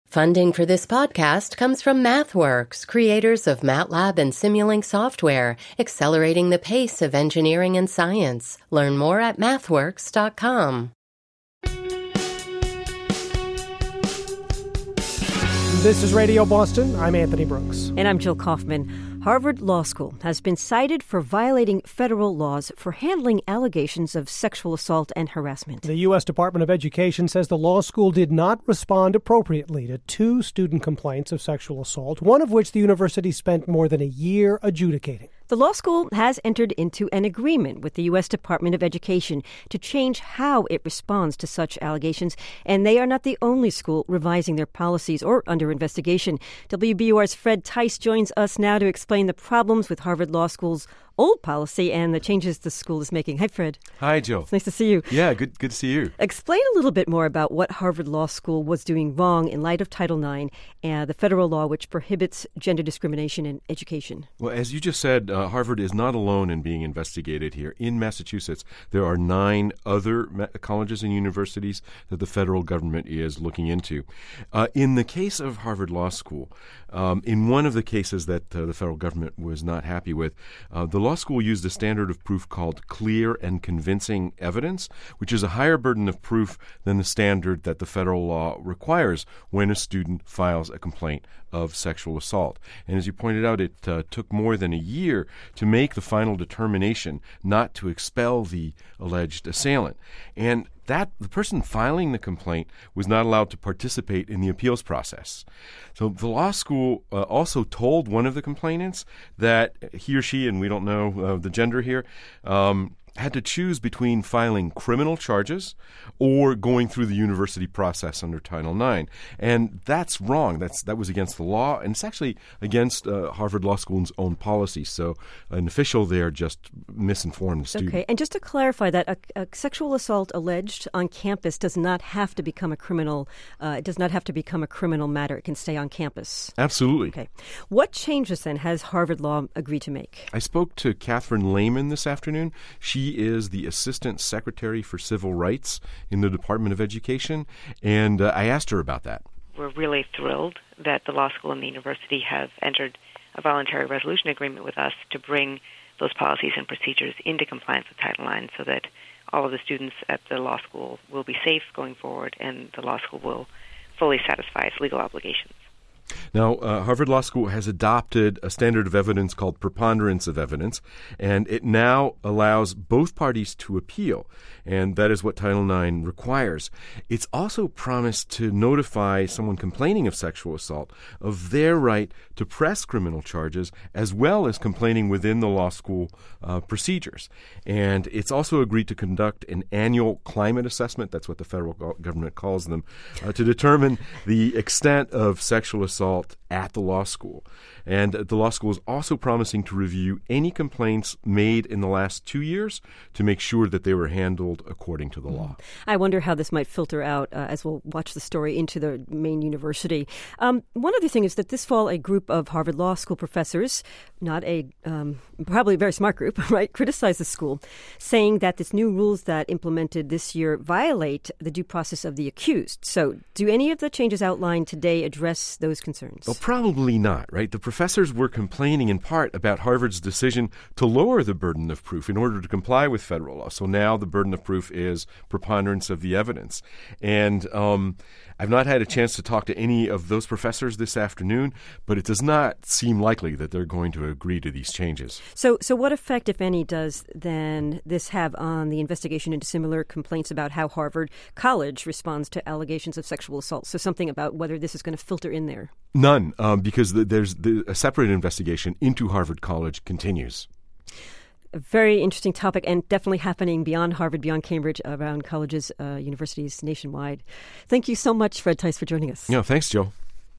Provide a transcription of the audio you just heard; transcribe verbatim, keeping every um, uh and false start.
Funding for this podcast comes from MathWorks, creators of MATLAB and Simulink software, accelerating the pace of engineering and science. Learn more at mathworks dot com. This is Radio Boston. I'm Anthony Brooks. And I'm Jill Kaufman. Harvard Law School has been cited for violating federal laws for handling allegations of sexual assault and harassment. The U S Department of Education says the law school did not respond appropriately to two student complaints of sexual assault, one of which the university spent more than a year adjudicating. The law school has entered into an agreement with the U S Department of Education to change how it responds to such allegations, and they are not the only school revising their policies or under investigation. W B U R's Fred Tice joins us now to explain the problems with Harvard Law School's old policy and the changes the school is making. Hi, Fred. Hi, Jill. It's nice to see you. Yeah, good good to see you. Explain a little bit more about what Harvard Law School was doing wrong in light of Title nine and the federal law which prohibits gender discrimination in education. Well, as you just said, uh, Harvard is not alone in being investigated here. In Massachusetts, there are nine other ma- colleges and universities that the federal government is looking into. Uh, in the case of Harvard Law School, um, in one of the cases that uh, the federal government was not happy with, uh, the law school used a standard of proof called clear and convincing evidence, which is a higher burden of proof than the standard that the federal law requires when a student files a complaint of sexual assault. And as you pointed out, it uh, took more than a year to make the final determination not to expel the alleged assailant. And that the person filing the complaint was not allowed to participate in the appeals process. So the law school uh, also told one of the complainants that he or she, and we don't know uh, the gender here, um, had to choose between filing criminal charges or going through the university process under Title nine. And that's wrong. That's That was against the law, and it's actually against uh, Harvard Law School's own policy. So an official there just misinformed the student. Okay, and just to clarify that, a, a sexual assault alleged on campus does not have to become a criminal, uh, it does not have to become a criminal matter. It can stay on campus. Absolutely. Okay. What changes, then, has Harvard Law agreed to make? I spoke to Catherine Lehman this afternoon. She is the Assistant Secretary for Civil Rights in the Department of Education, and uh, I asked her about that. We're really thrilled that the law school and the university have entered a voluntary resolution agreement with us to bring those policies and procedures into compliance with Title nine so that all of the students at the law school will be safe going forward and the law school will fully satisfy its legal obligations. Now, uh, Harvard Law School has adopted a standard of evidence called preponderance of evidence, and it now allows both parties to appeal, and that is what Title nine requires. It's also promised to notify someone complaining of sexual assault of their right to press criminal charges, as well as complaining within the law school uh, procedures. And it's also agreed to conduct an annual climate assessment, that's what the federal go- government calls them, uh, to determine the extent of sexual assault at the law school. And the law school is also promising to review any complaints made in the last two years to make sure that they were handled according to the law. I wonder how this might filter out uh, as we'll watch the story into the main university. Um, one other thing is that this fall, a group of Harvard Law School professors, not a um, probably a very smart group, right, criticized the school, saying that these new rules that implemented this year violate the due process of the accused. So do any of the changes outlined today address those concerns? Well, probably not, right? The professors were complaining in part about Harvard's decision to lower the burden of proof in order to comply with federal law. So now the burden of proof is preponderance of the evidence. And um, I've not had a chance to talk to any of those professors this afternoon, but it does not seem likely that they're going to agree to these changes. So, so what effect, if any, does then this have on the investigation into similar complaints about how Harvard College responds to allegations of sexual assault? So something about whether this is going to filter in there. None, um, because the, there's the, a separate investigation into Harvard College continues. A very interesting topic, and definitely happening beyond Harvard, beyond Cambridge, around colleges, uh, universities nationwide. Thank you so much, Fred Tice, for joining us. Yeah, thanks, Joe.